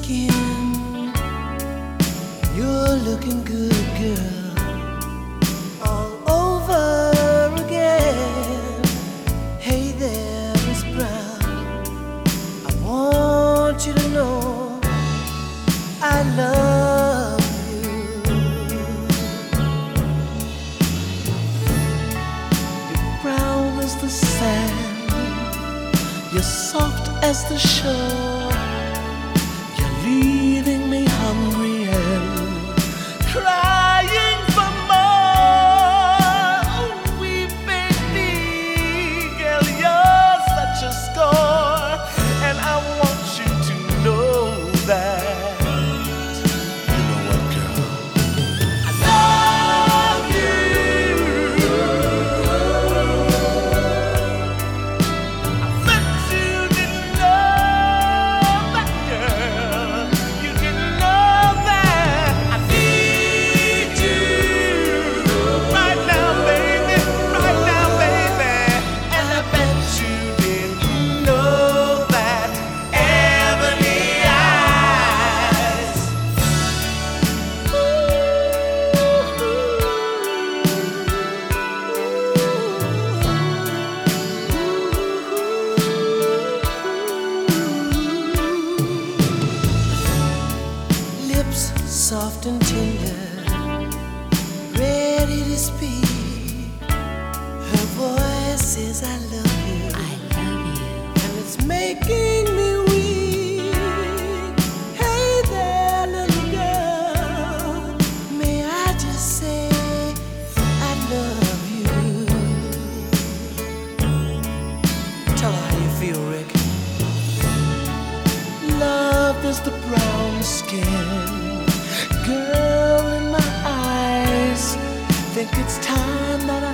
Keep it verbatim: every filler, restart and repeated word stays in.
skin. You're looking good, girl, all over again. Hey there, Miss Brown, I want you to know I love you. You're brown as the sand, you're soft as the shore. You're leaving me hungry and crying for more. Oh, weeping me, girl, you're such a score. And I want you to know that. You know what, girl? I love you. I bet you didn't know that, girl. You didn't know that. I need you right now, baby, right now, baby. And I bet you didn't know that. Ebony eyes. Lips soft and tender, ready to speak. Her voice says I love you, I love you, and it's making me weak. Hey there, little girl, may I just say I love you. Tell her how you feel, Rick. Love is the brown skin, girl in my eyes. Think it's time that